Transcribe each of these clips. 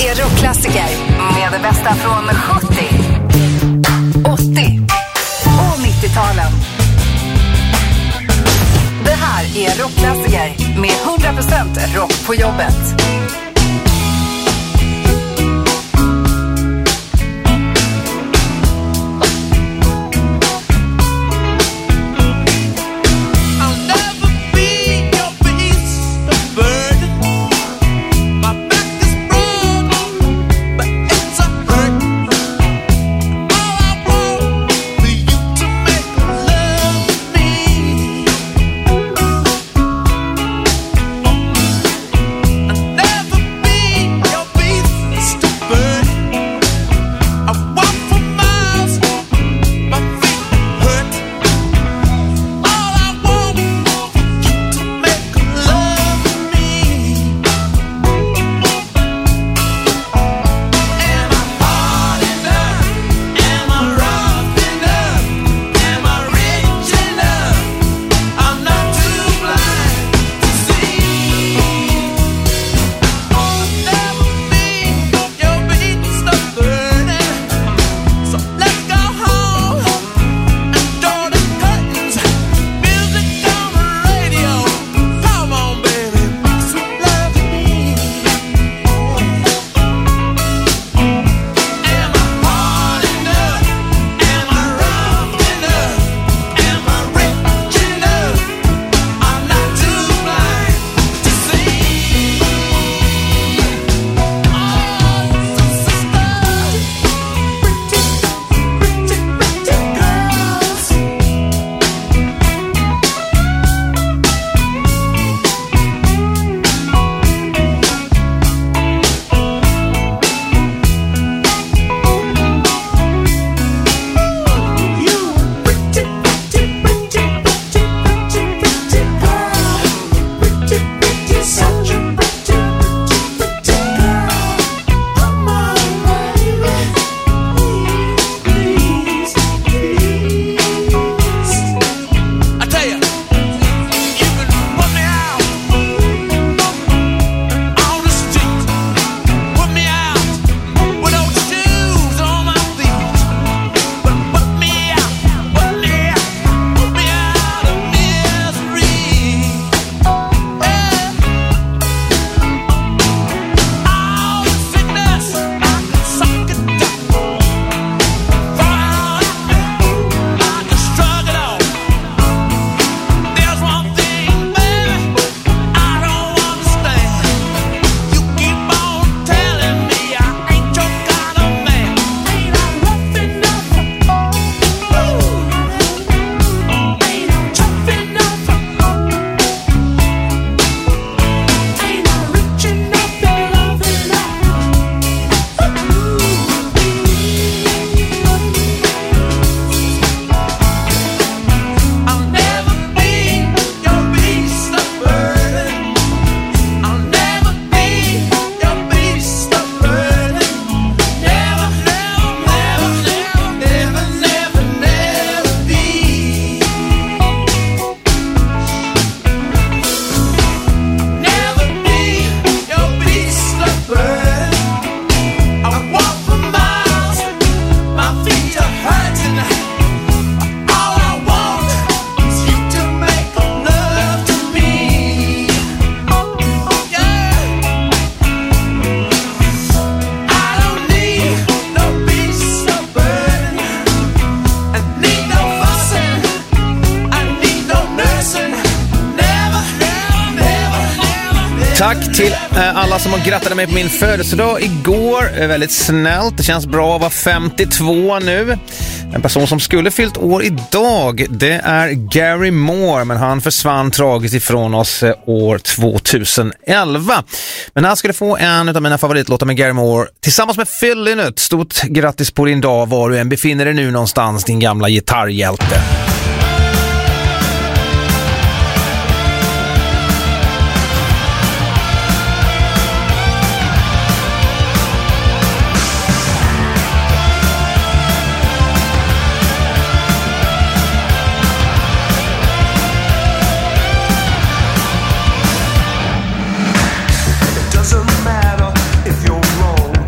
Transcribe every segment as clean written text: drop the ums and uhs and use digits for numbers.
är rockklassiker med det bästa från 70, 80 och 90-talen. Det här är rockklassiker med 100% rock på jobbet. Tack till alla som har grattat mig på min födelsedag igår. Väldigt snällt, det känns bra att vara 52 nu. En person som skulle fyllt år idag, det är Gary Moore, men han försvann tragiskt ifrån oss år 2011. Men han skulle få en av mina favoritlåtar med Gary Moore tillsammans med Phil Lynott. Stort grattis på din dag var du än befinner dig nu någonstans, din gamla gitarrhjälte. Doesn't matter if you're wrong.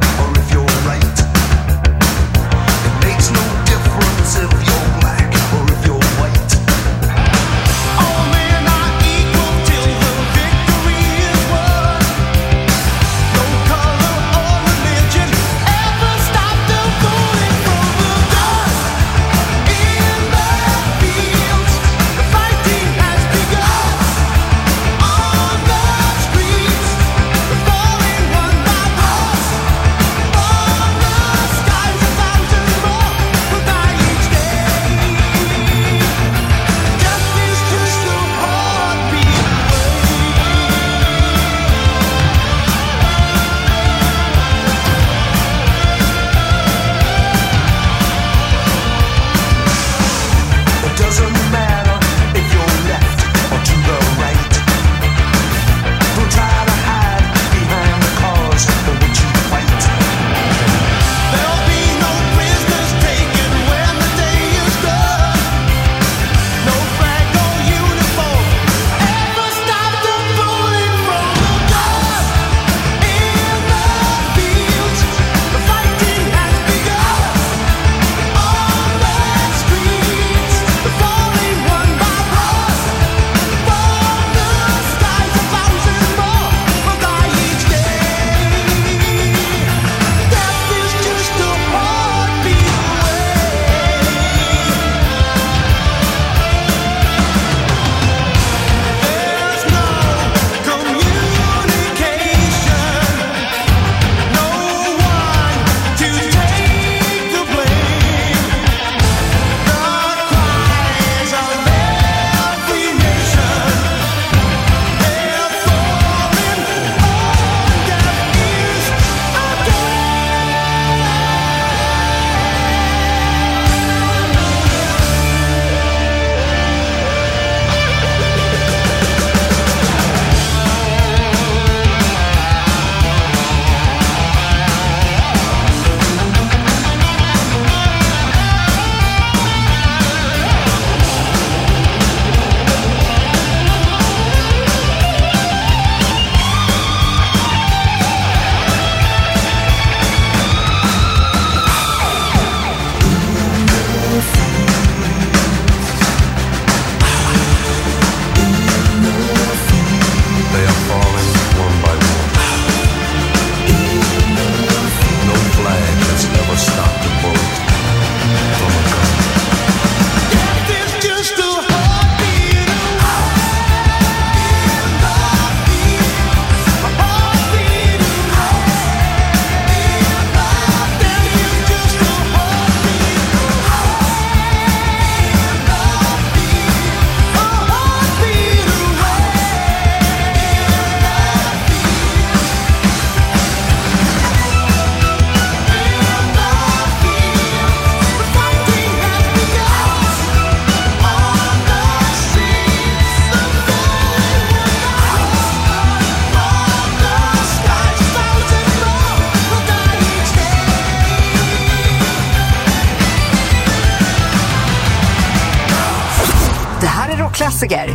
rockklassiker.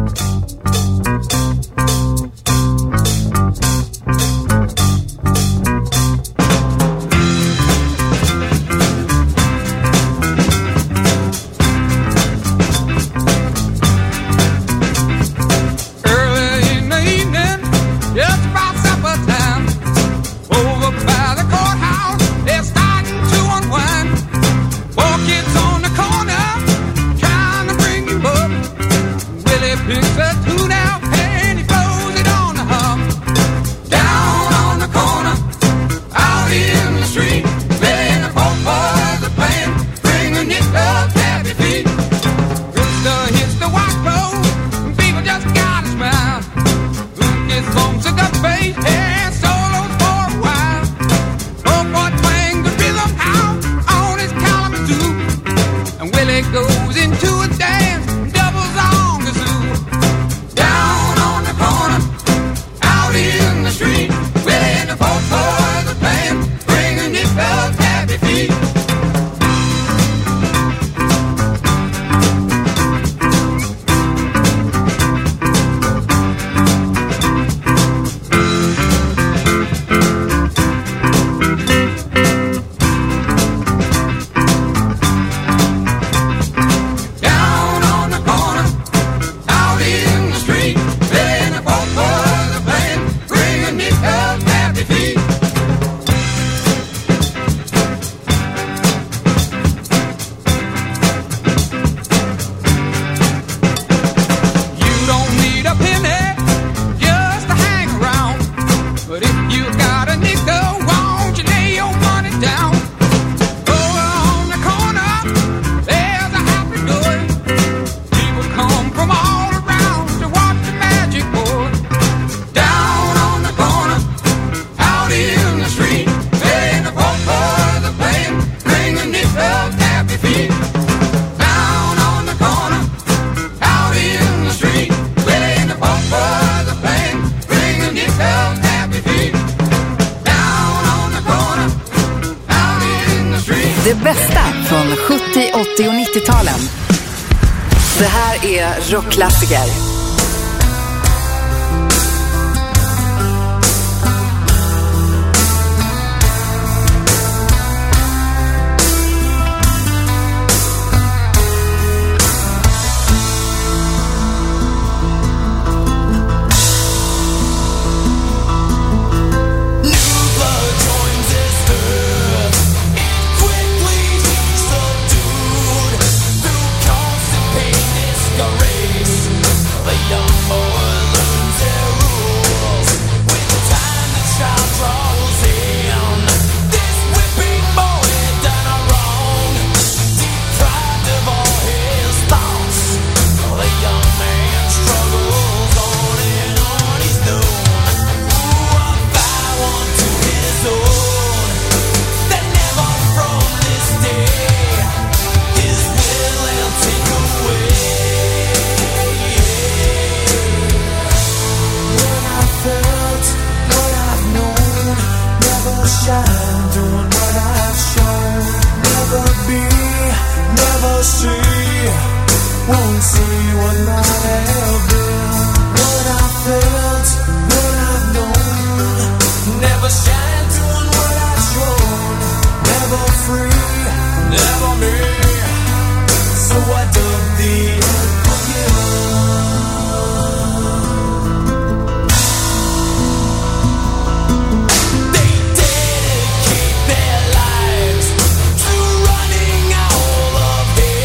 Det bästa från 70, 80 och 90-talen. Det här är rockklassiker.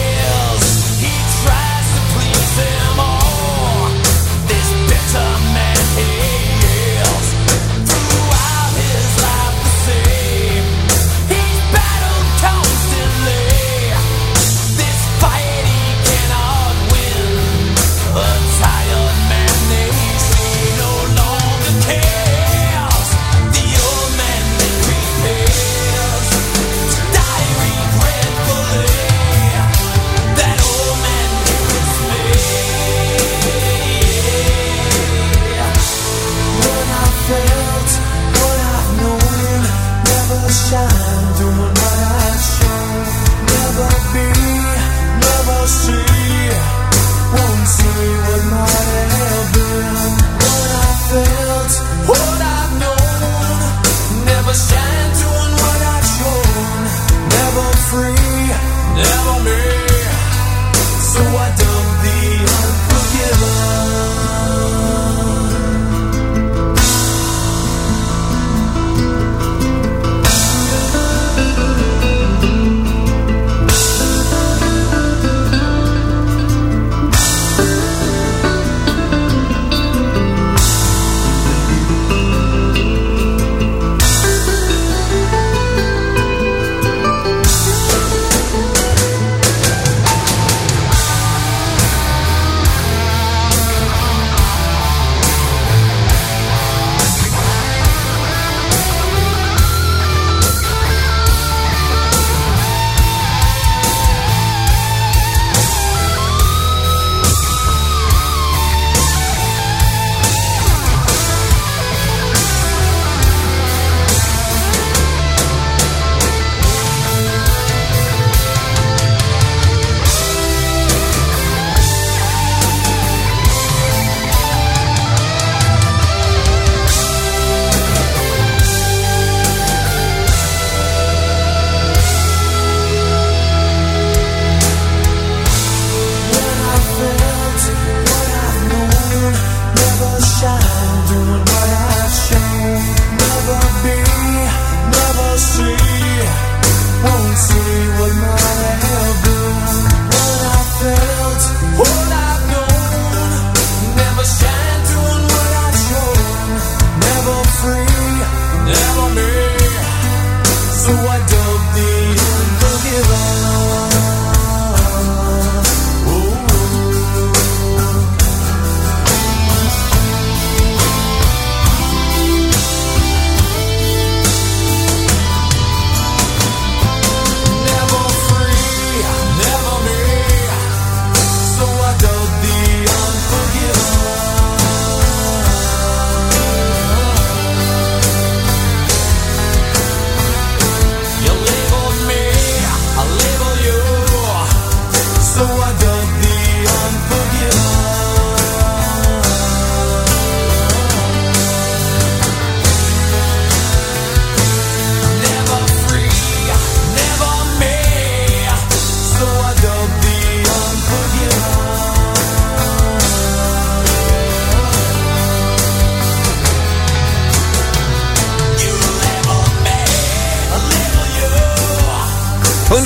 Man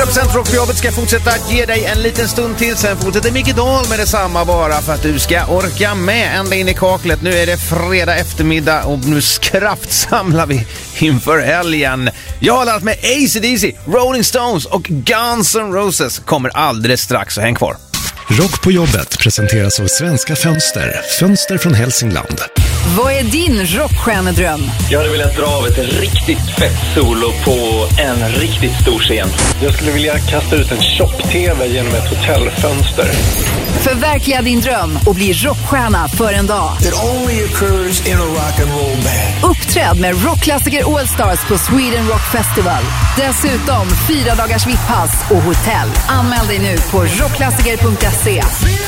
100% rock på jobbet ska fortsätta att ge dig en liten stund till. Sen fortsätter Micke Dahl med detsamma bara för att du ska orka med ända in i kaklet. Nu är det fredag eftermiddag och nu kraftsamlar vi inför helgen. Jag har laddat med AC/DC, Rolling Stones och Guns N' Roses kommer alldeles strax, så häng kvar. Rock på jobbet presenteras av Svenska Fönster. Fönster från Hälsingland. Vad är din rockstjärnedröm? Jag hade velat dra av ett riktigt fett solo på en riktigt stor scen. Jag skulle vilja kasta ut en tjock-tv genom ett hotellfönster. Förverkliga din dröm och bli rockstjärna för en dag. It only occurs in a rock and roll band. Uppträd med rockklassiker All Stars på Sweden Rock Festival. Dessutom 4 dagars VIP-pass och hotell. Anmäl dig nu på rockklassiker.se.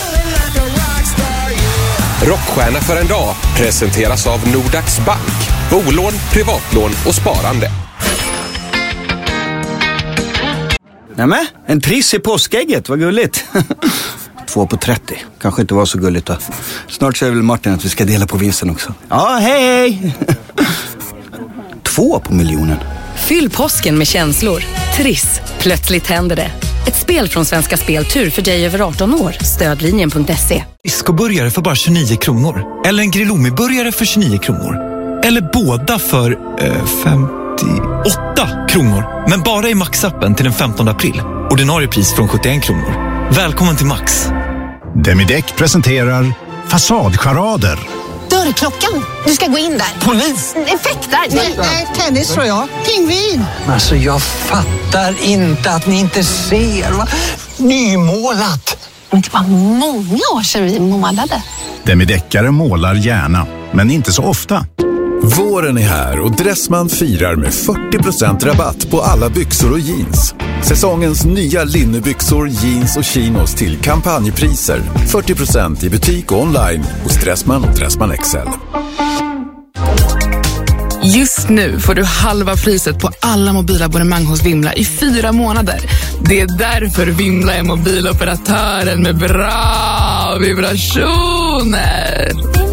Rockstjärna för en dag presenteras av Nordax Bank. Bolån, privatlån och sparande. Nämen, en triss i påskägget, vad gulligt. 2 på 30, kanske inte var så gulligt då. Snart säger väl Martin att vi ska dela på vinsten också. Ja, hej! 2 på miljonen. Fyll påsken med känslor. Triss, plötsligt händer det. Ett spel från Svenska Speltur för dig över 18 år. Stödlinjen.se. Discoburgare för bara 29 kronor. Eller en Grillumi-burgare för 29 kronor. Eller båda för 58 kronor. Men bara i Max-appen till den 15 april. Ordinarie pris från 71 kronor. Välkommen till Max. Demideck presenterar Fasadcharader. Dörrklockan. Du ska gå in där. Polis? Effektar. Nej, tennis tror jag. Pingvin. Alltså jag fattar inte att ni inte ser. Va? Nymålat. Men det var många år sedan vi målade. Demideckare målar gärna, men inte så ofta. Våren är här och Dressman firar med 40% rabatt på alla byxor och jeans. Säsongens nya linnebyxor, jeans och chinos till kampanjpriser. 40% i butik och online hos Dressman och Dressman XL. Just nu får du halva priset på alla mobilabonnemang hos Vimla i 4 månader. Det är därför Vimla är mobiloperatören med bra vibrationer.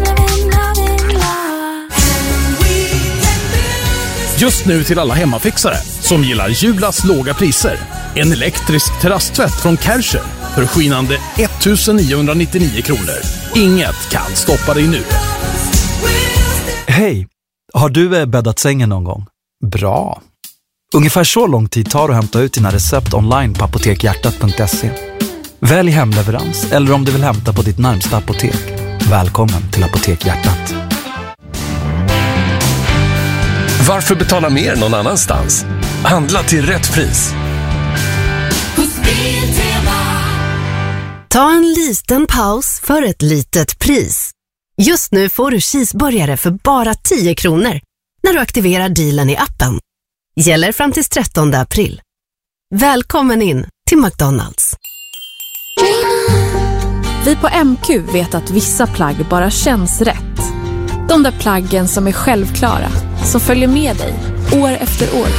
Just nu till alla hemmafixare som gillar Julas låga priser. En elektrisk terrasstvätt från Kärcher för skinande 1999 kronor. Inget kan stoppa dig nu. Hej, har du bäddat sängen någon gång? Bra. Ungefär så lång tid tar det att hämta ut dina recept online på apotekhjärtat.se. Välj hemleverans eller om du vill hämta på ditt närmsta apotek. Välkommen till Apotek Hjärtat. Varför betala mer någon annanstans? Handla till rätt pris. Ta en liten paus för ett litet pris. Just nu får du cheeseburgare för bara 10 kronor när du aktiverar dealen i appen. Gäller fram till 13 april. Välkommen in till McDonald's. Vi på MQ vet att vissa plagg bara känns rätt. De där plaggen som är självklara, som följer med dig år efter år.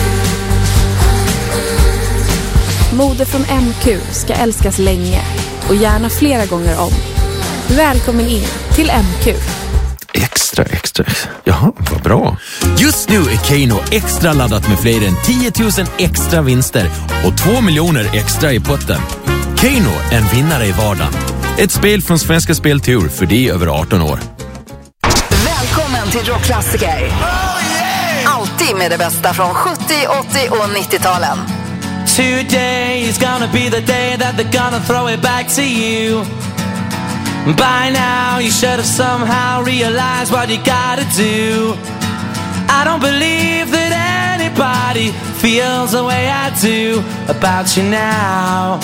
Mode från MQ ska älskas länge och gärna flera gånger om. Välkommen in till MQ. Extra. Jaha, vad bra. Just nu är Keno extra laddat med fler än 10 000 extra vinster och 2 miljoner extra i potten. Keno, en vinnare i vardagen. Ett spel från Svenska Speltur för dig över 18 år. Välkommen till rockklassiker. Alltid med det bästa från 70, 80 och 90-talen. Today is gonna be the day that they're gonna throw it back to you. By now you should have somehow realized what you gotta do. I don't believe that anybody feels the way I do about you now.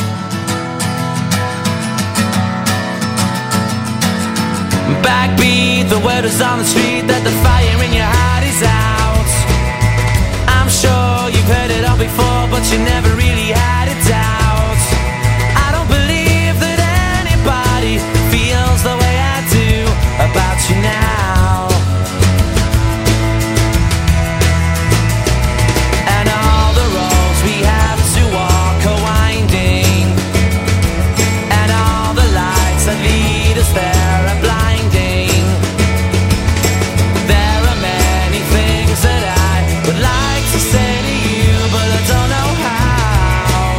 Backbeat, the word is on the street that the fire in your heart is out. I'm sure you've heard it all before, but you never really had a doubt. I don't believe that anybody feels the way I do about you now. And all the roads we have to walk are winding, and all the lights that lead us there are blinding. There are many things that I would like to say to you, but I don't know how.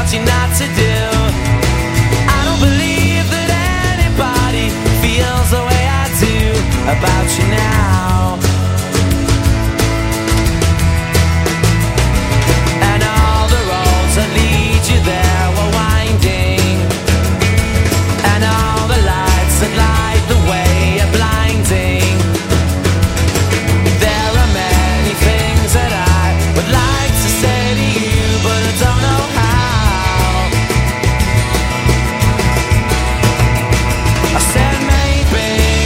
told you not to do. I don't believe that anybody feels the way I do about you now. And all the roads that lead you there were winding, and all the lights that light the way are blinding. There are many things that I would like to say to you, but I don't know how. I said maybe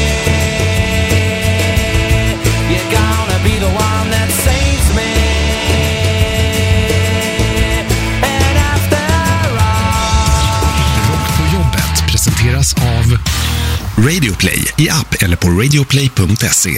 you're gonna be the one that saves me. And after all, Rock på jobbet presenteras av Radioplay i app eller på radioplay.se.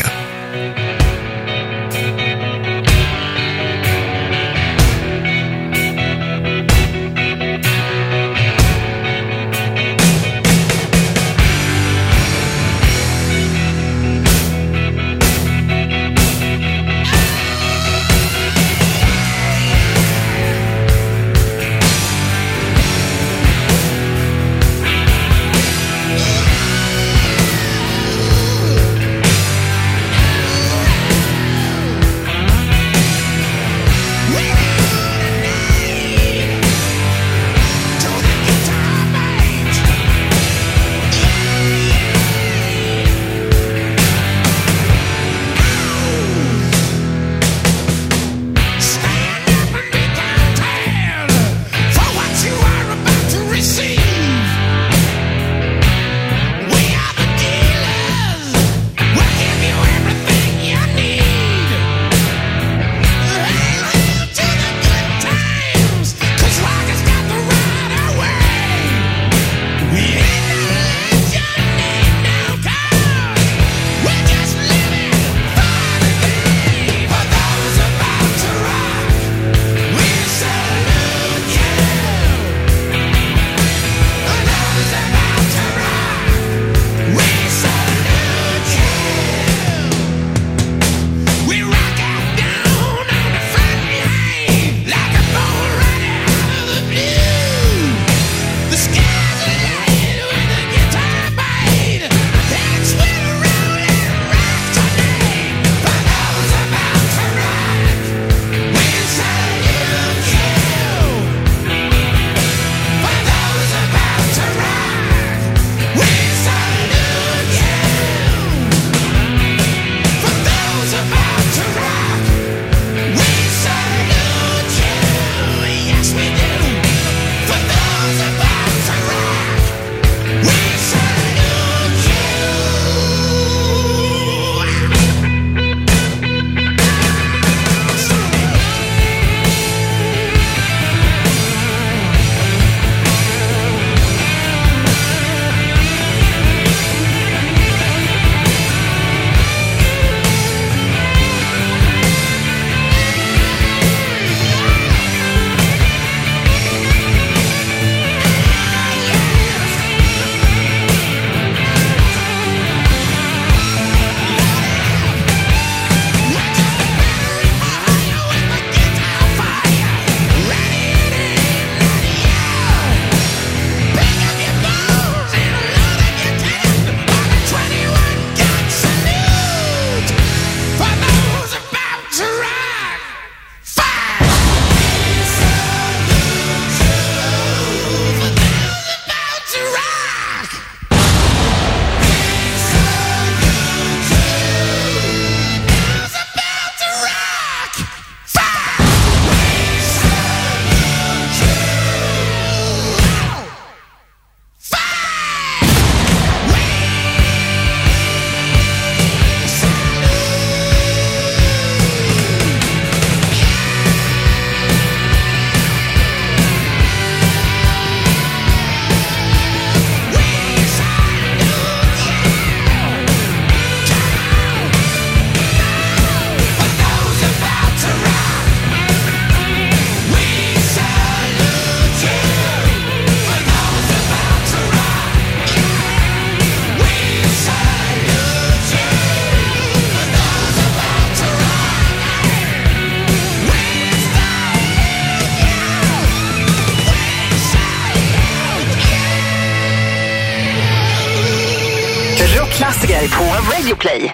Rockklassiker på Radio Play.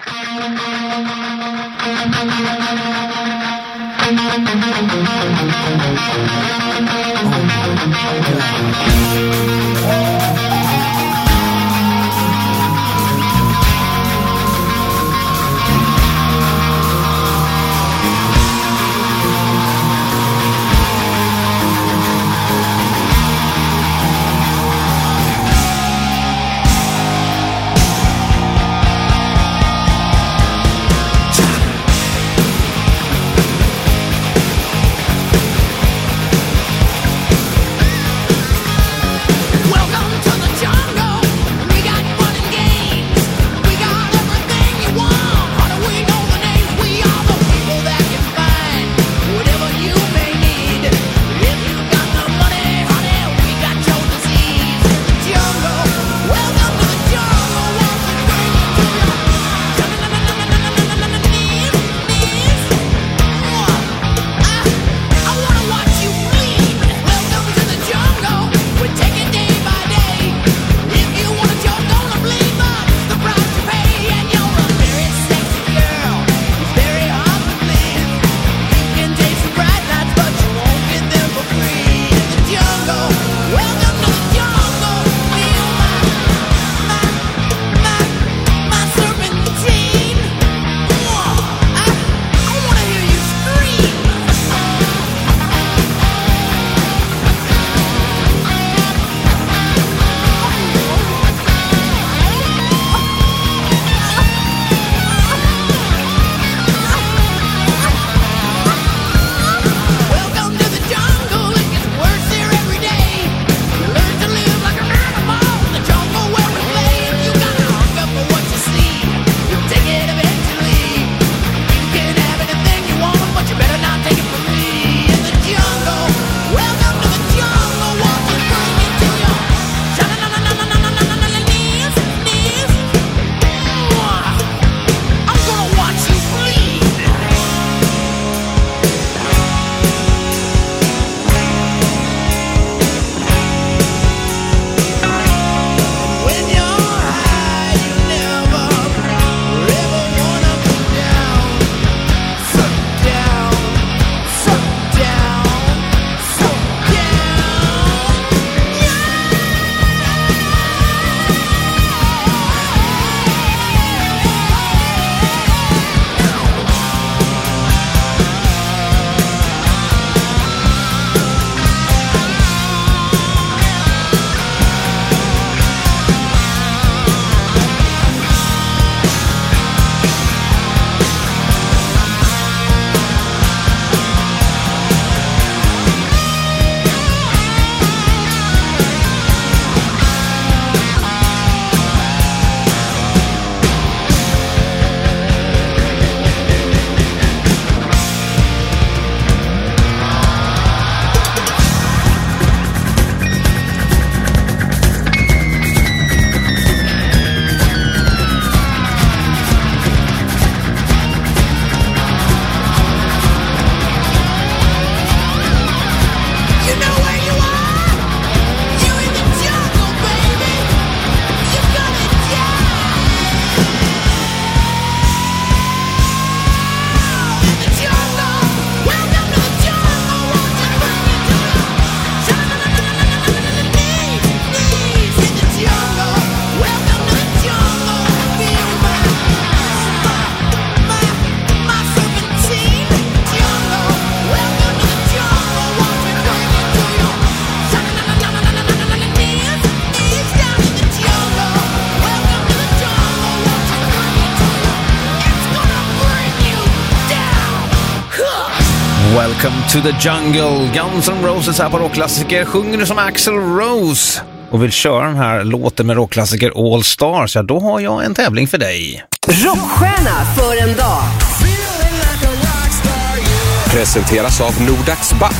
Welcome to the Jungle. Guns N' Roses här på Rockklassiker. Sjunger du som Axl Rose och vill köra den här låten med Rockklassiker All Stars, ja då har jag en tävling för dig. Rockstjärna för en dag. Presenteras av Nordax Bank.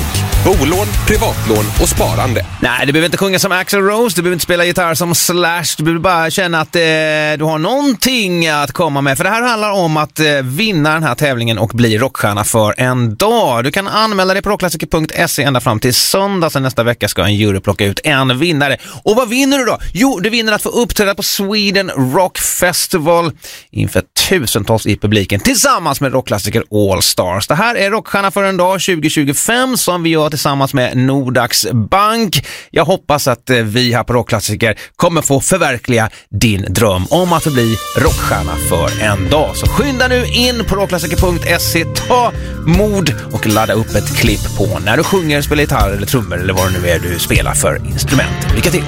Bolån, privatlån och sparande. Nej, du behöver inte sjunga som Axl Rose, du behöver inte spela gitarr som Slash, du behöver bara känna att du har någonting att komma med. För det här handlar om att vinna den här tävlingen och bli rockstjärna för en dag. Du kan anmäla dig på rockklassiker.se ända fram till söndag, sen nästa vecka ska en jury plocka ut en vinnare. Och vad vinner du då? Jo, du vinner att få uppträda på Sweden Rock Festival inför tusentals i publiken tillsammans med rockklassiker All Stars. Det här är Rockstjärna för en dag 2025 som vi gör tillsammans med Nordax Bank. Jag hoppas att vi här på Rockklassiker kommer få förverkliga din dröm om att bli rockstjärna för en dag. Så skynda nu in på rockklassiker.se, ta mod och ladda upp ett klipp på när du sjunger, spelar gitarr eller trummor eller vad det nu är du spelar för instrument. Lycka till!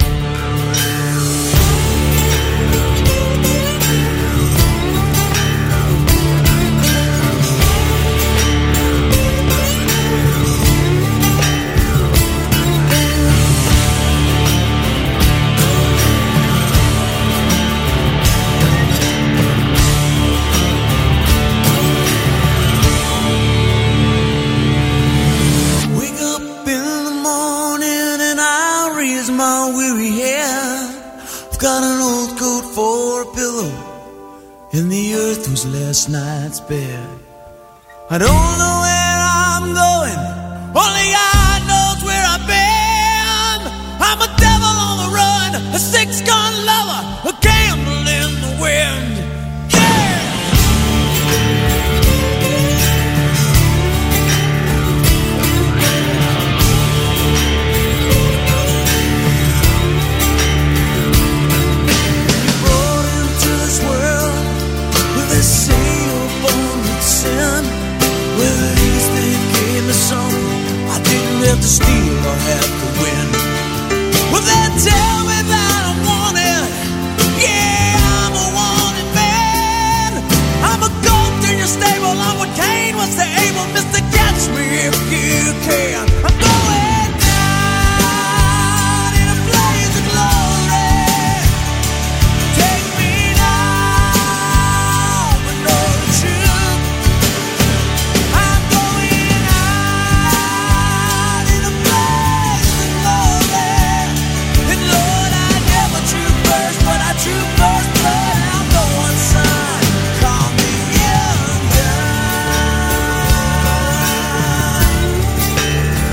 In the earth was last night's bed. I don't know where I'm going, only God knows where I've been. I'm a devil on the run, a six-gun lover, a gambler in the wind. To steal or have to win. Well, they tell me that I'm wanted. Yeah, I'm a wanted man. I'm a goat in your stable. I'm what Cain was to Abel. Mr. Catch me if you can. I'm going down in a blaze of glory. Take me now, but know the truth. I'm going out in a blaze of glory. And Lord, I never true first, but I true first blood. I'm the one son. Call me undone.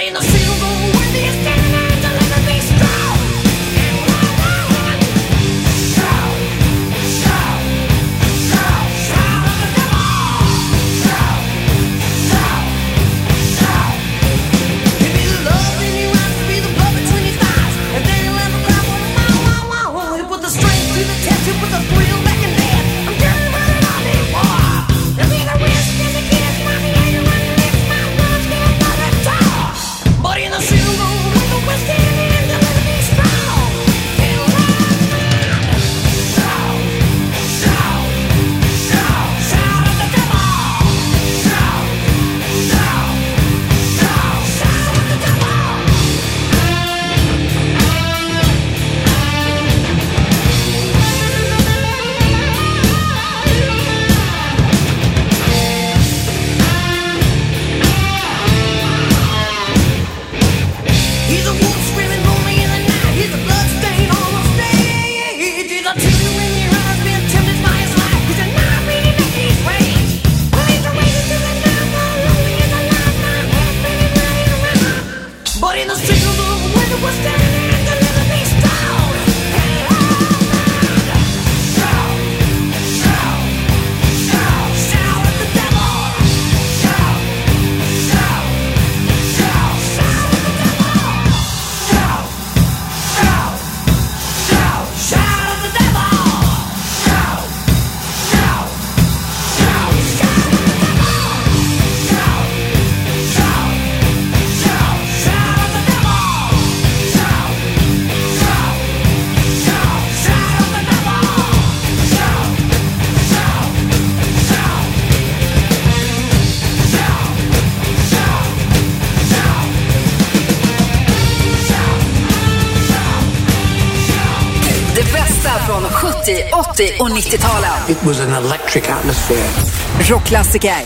Från 70, 80 och 90-talen. It was an electric atmosphere. Rockklassiker.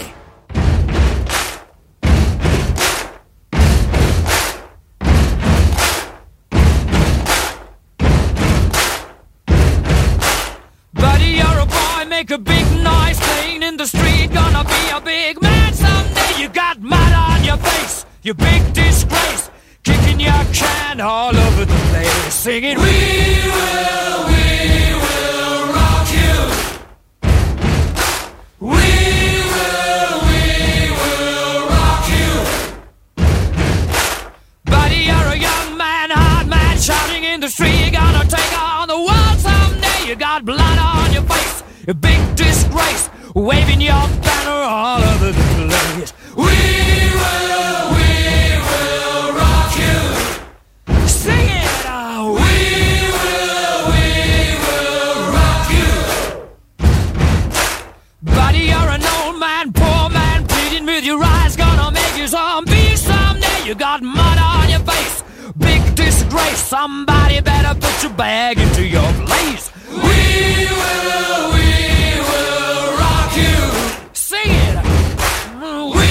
Buddy, you're a boy, make a big noise playing in the street. Gonna be a big man someday. You got mud on your face, you big disgrace. Kicking your can all over the place. Singing, we will rock you. We will rock you. Buddy, you're a young man, hard man, shouting in the street. You're gonna take on the world someday. You got blood on your face, a big disgrace, waving your banner all over the place. We will rock you. Sing it out. We will rock you. Buddy, you're an old man, poor man, pleading with your eyes, gonna make you zombie someday. You got mud on your face, big disgrace. Somebody better put your bag into your place. We will rock you. Sing it. We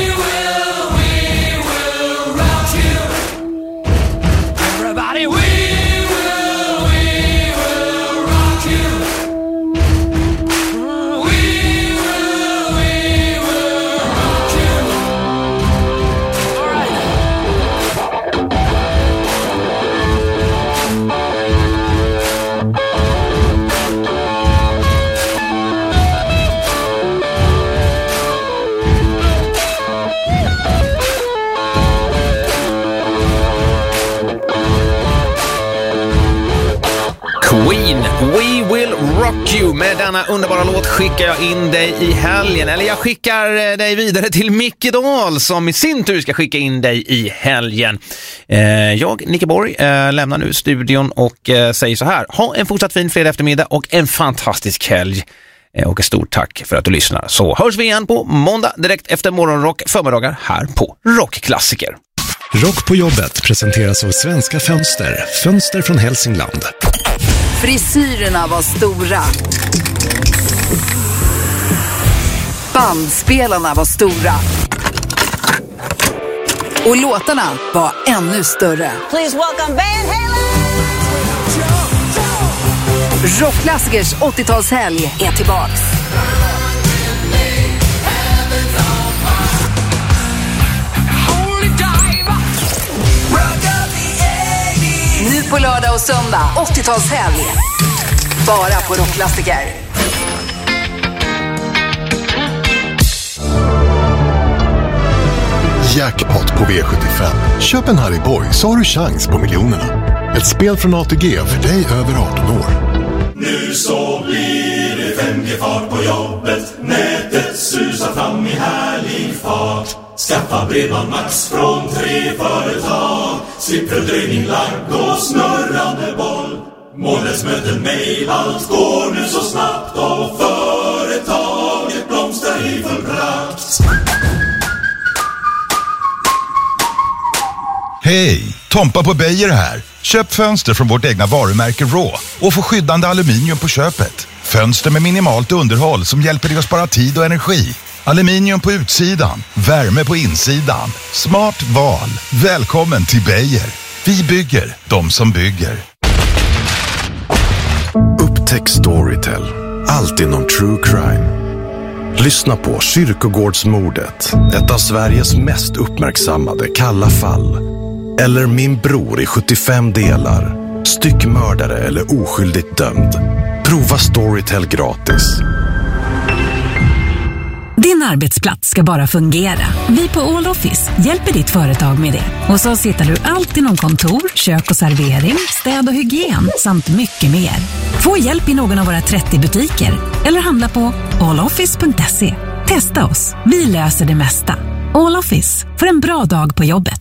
will rock you. Everybody, we will rock you. We will rock you. All right. Queen, We Will Rock You. Med denna underbara låt skickar jag in dig i helgen. Eller jag skickar dig vidare till Micke Dahl som i sin tur ska skicka in dig i helgen. Jag, Nicke Borg, lämnar nu studion och säger så här. Ha en fortsatt fin fredag eftermiddag och en fantastisk helg. Och ett stort tack för att du lyssnar. Så hörs vi igen på måndag direkt efter morgonrock förmiddagar här på Rockklassiker. Rock på jobbet presenteras av Svenska Fönster. Fönster från Hälsingland. Frisyrerna var stora. Bandspelarna var stora. Och låtarna var ännu större. Please welcome Van Halen! Rockklassikers 80-talshelg är tillbaks. på lördag och söndag. 80-talshelg. Bara på Rockklassiker. Jackpot på V75. Köp en Harry Boy så har du chans på miljonerna. Ett spel från ATG för dig över 18 år. Nu så blir det 5G-fart på jobbet. Nätet susar fram i härlig fart. Skaffa bredband Max från 3 företag. Slipper dröjning, lagg och snurrande boll. Månadens möten, mejl, allt går nu så snabbt. Och företaget blomstrar i full prakt. Hej! Tompa på Beijer här. Köp fönster från vårt egna varumärke Raw och få skyddande aluminium på köpet. Fönster med minimalt underhåll som hjälper dig att spara tid och energi. Aluminium på utsidan, värme på insidan. Smart val. Välkommen till Beijer. Vi bygger, de som bygger. Upptäck Storytel. Allt inom true crime. Lyssna på Kyrkogårdsmordet. Ett av Sveriges mest uppmärksammade kalla fall. Eller Min bror i 75 delar. Styckmördare eller oskyldigt dömd. Prova Storytel gratis. Din arbetsplats ska bara fungera. Vi på All Office hjälper ditt företag med det. Hos oss hittar du allt inom kontor, kök och servering, städ och hygien samt mycket mer. Få hjälp i någon av våra 30 butiker eller handla på alloffice.se. Testa oss, vi löser det mesta. All Office, för en bra dag på jobbet.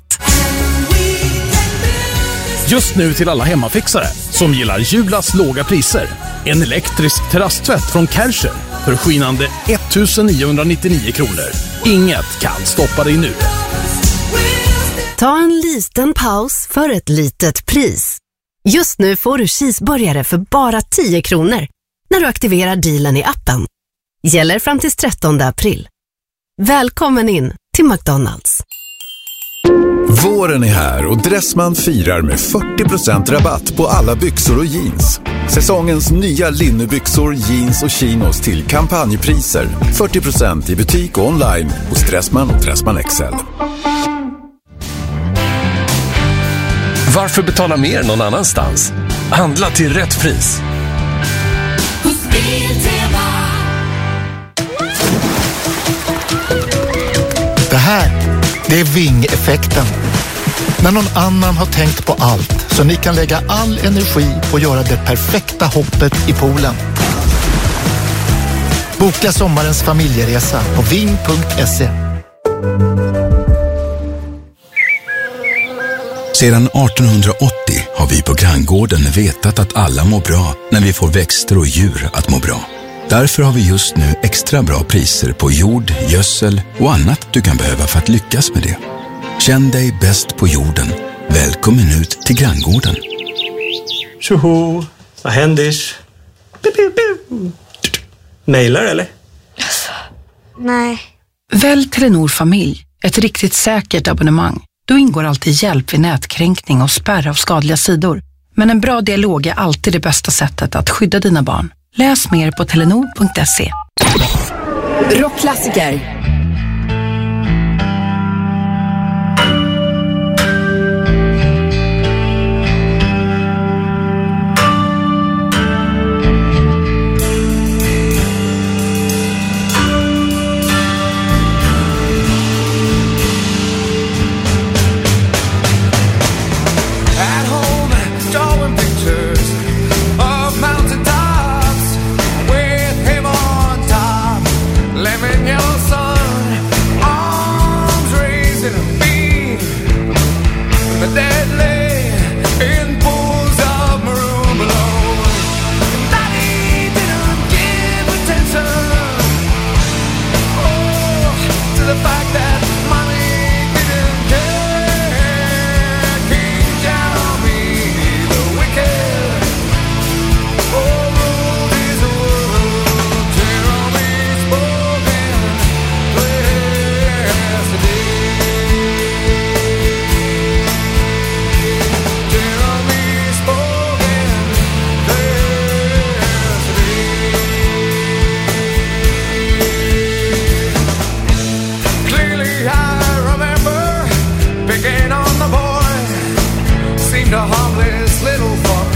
Just nu till alla hemmafixare som gillar Julas låga priser. En elektrisk terrasstvätt från Kärcher för skinande 1999 kronor. Inget kan stoppa dig nu. Ta en liten paus för ett litet pris. Just nu får du cheeseburgare för bara 10 kronor när du aktiverar dealen i appen. Gäller fram till 13 april. Välkommen in till McDonald's. Våren är här och Dressman firar med 40% rabatt på alla byxor och jeans. Säsongens nya linnebyxor, jeans och chinos till kampanjpriser. 40% i butik och online hos Dressman och Dressman XL. Varför betala mer någon annanstans? Handla till rätt pris. Det här, det är Ving-effekten. När någon annan har tänkt på allt så ni kan lägga all energi på att göra det perfekta hoppet i poolen. Boka sommarens familjeresa på ving.se. Sedan 1880 har vi på Granngården vetat att alla mår bra när vi får växter och djur att må bra. Därför har vi just nu extra bra priser på jord, gödsel och annat du kan behöva för att lyckas med det. Känn dig bäst på jorden. Välkommen ut till Granngården. Tjoho, vad händer? Mailar eller? Nej. Välj Telenor familj, ett riktigt säkert abonnemang. Då ingår alltid hjälp vid nätkränkning och spärr av skadliga sidor. Men en bra dialog är alltid det bästa sättet att skydda dina barn. Läs mer på telenor.se. Rockklassiker. Lemon yellow sun a harmless little fuck.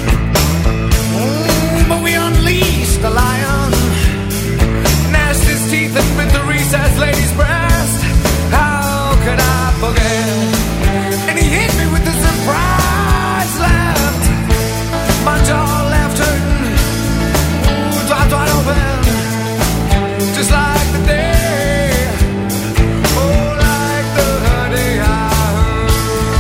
But we unleashed the lion, gnashed his teeth and bit the recessed lady's breast. How could I forget? And he hit me with the surprise left. My jaw left hurting, dropped wide open, just like the day, oh, like the day I heard.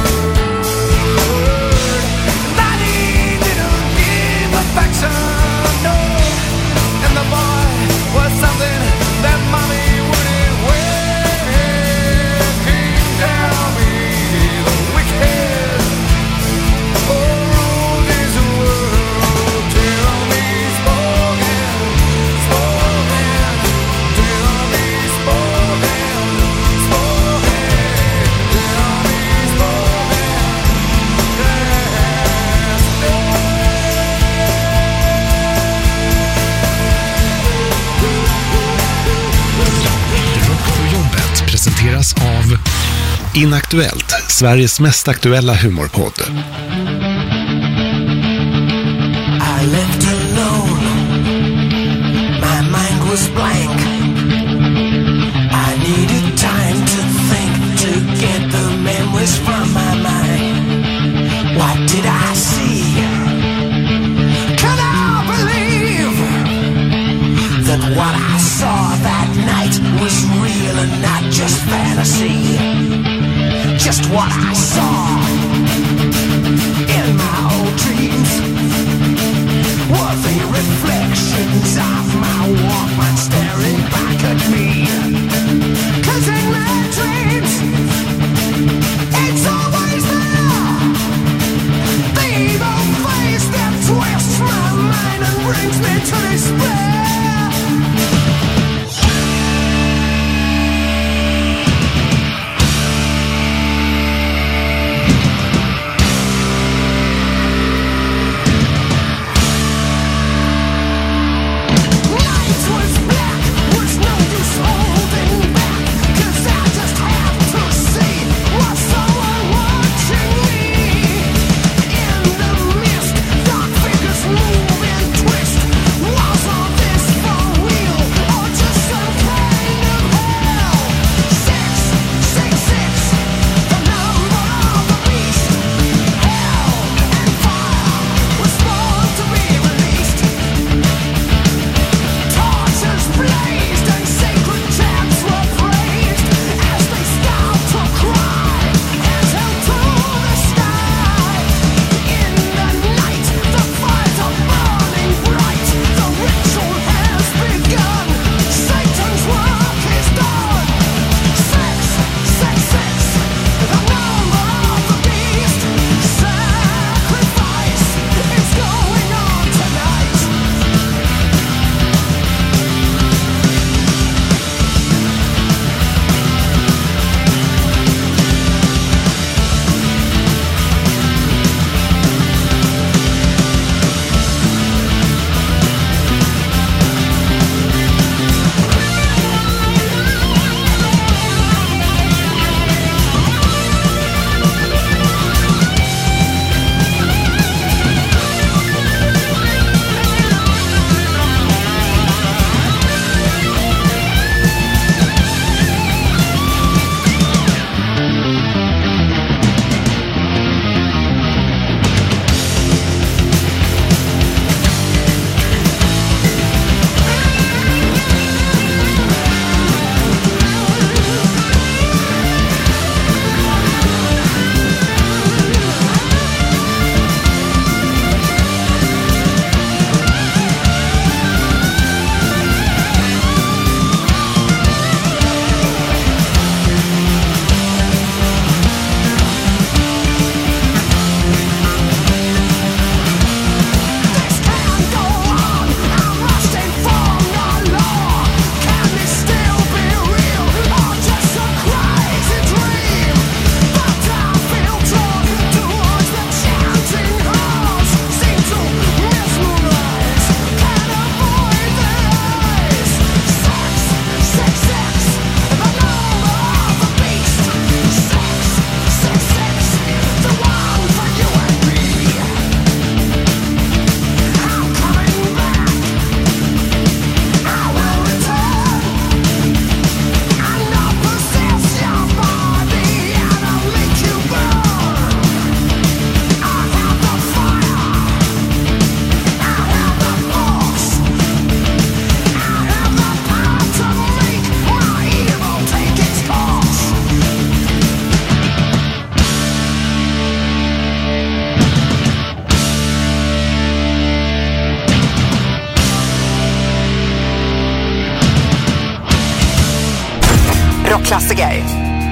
Daddy didn't give affection, no, and the boy was something that mommy wouldn't wear. King tell me the wicked, oh, rule this world. Tell me spoken, spoken, tell me spoken, spoken, tell me Rock på jobbet presenteras av Inaktuellt, Sveriges mest aktuella humorpodd. I left alone. My mind was blank. I needed time to think, to get the memories from my mind. What did I see? Can I believe that what I saw that night was real and not just fantasy? Just what I saw in my old dreams were the reflections of my Walkman staring back at me. 'Cause in my dreams, it's always there, the evil face that twists my mind and brings me to despair. rockklassiker.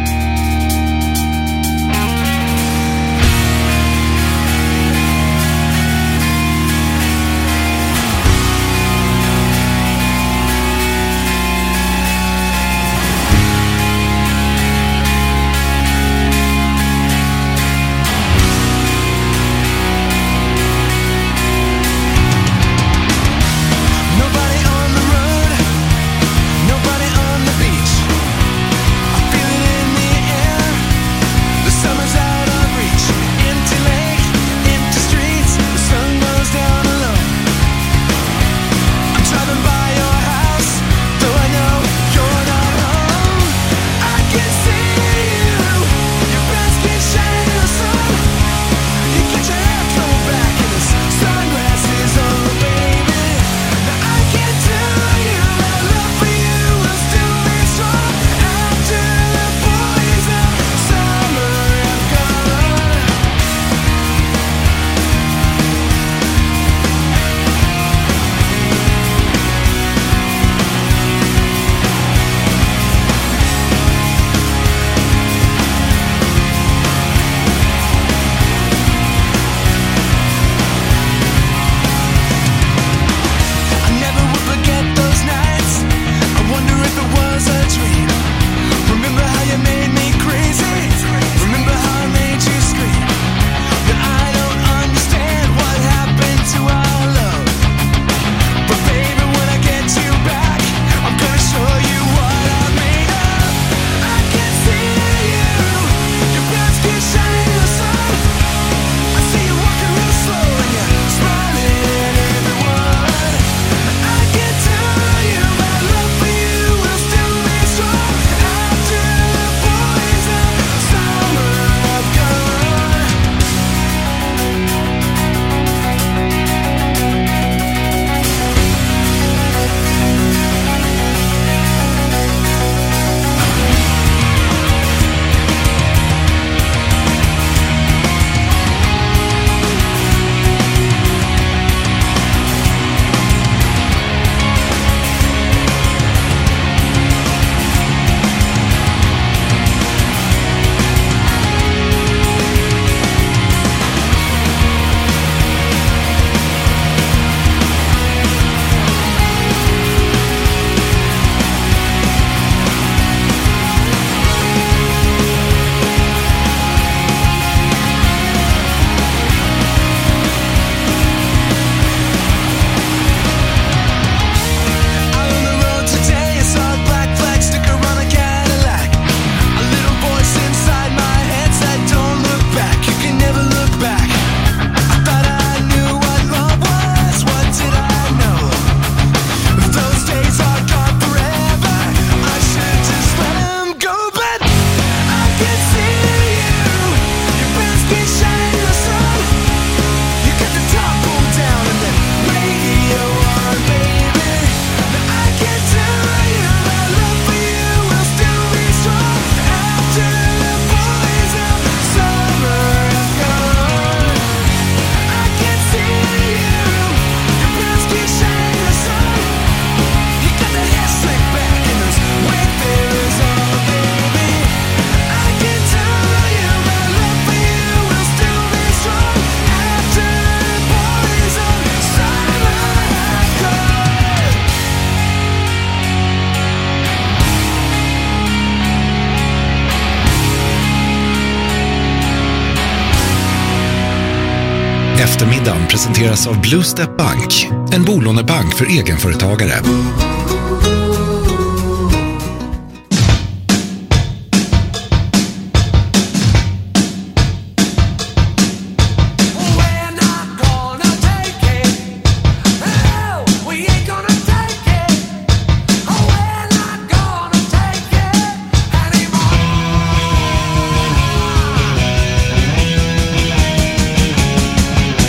Eftermiddagen presenteras av Blue Step Bank, en bolånebank för egenföretagare.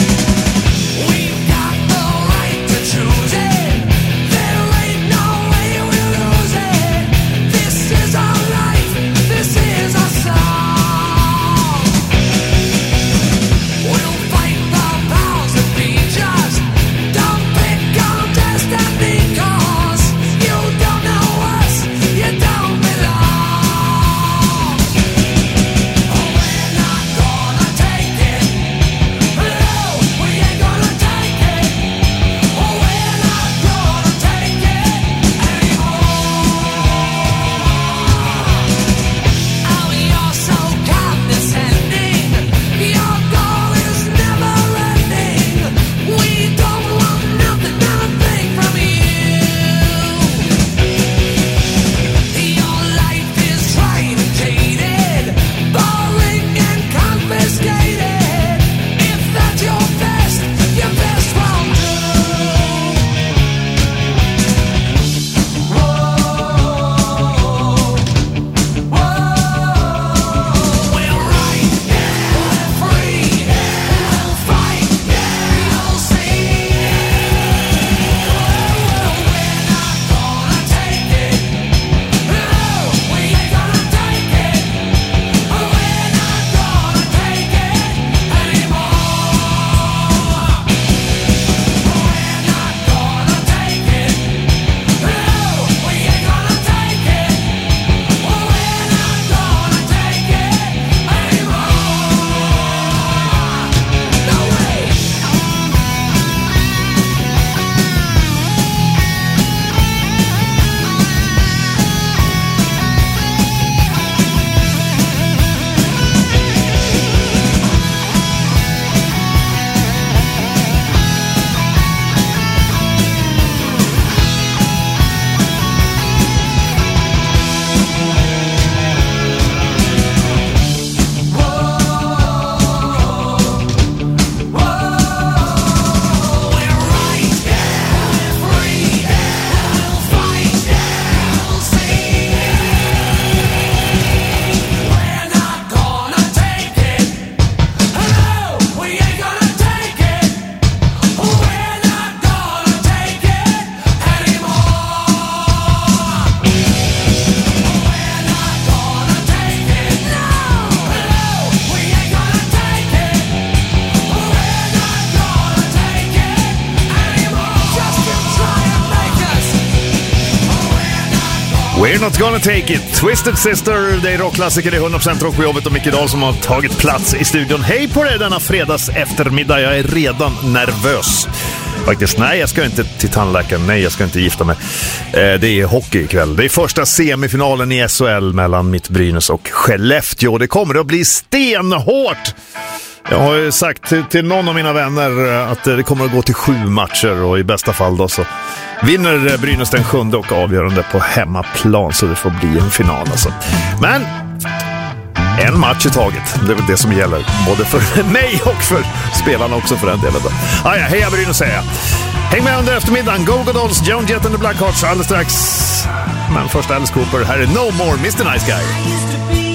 We've got the right to choose it. There ain't no way We're not gonna take it. Twisted Sister, det är rockklassiker, det är 100% rock på jobbet och Micke Dahl som har tagit plats i studion. Hej på dig denna fredags eftermiddag. Jag är redan nervös. Faktiskt, nej, jag ska inte till tandläkaren. Nej, jag ska inte gifta mig. Det är hockey ikväll. Det är första semifinalen i SHL mellan mitt Brynäs och Skellefteå. Det kommer att bli stenhårt. Jag har ju sagt till någon av mina vänner att det kommer att gå till 7 matcher och i bästa fall då så vinner Brynäs den 7:e och avgörande på hemmaplan, så det får bli en final alltså. Men en match i taget, det är väl det som gäller både för mig och för spelarna också för den delen. Heja Brynäs säger jag. Häng med under eftermiddagen. Go Dolls, Joan Jett and the Blackhearts alldeles strax. Men först Alice Cooper, här är No More Mr. Nice Guy.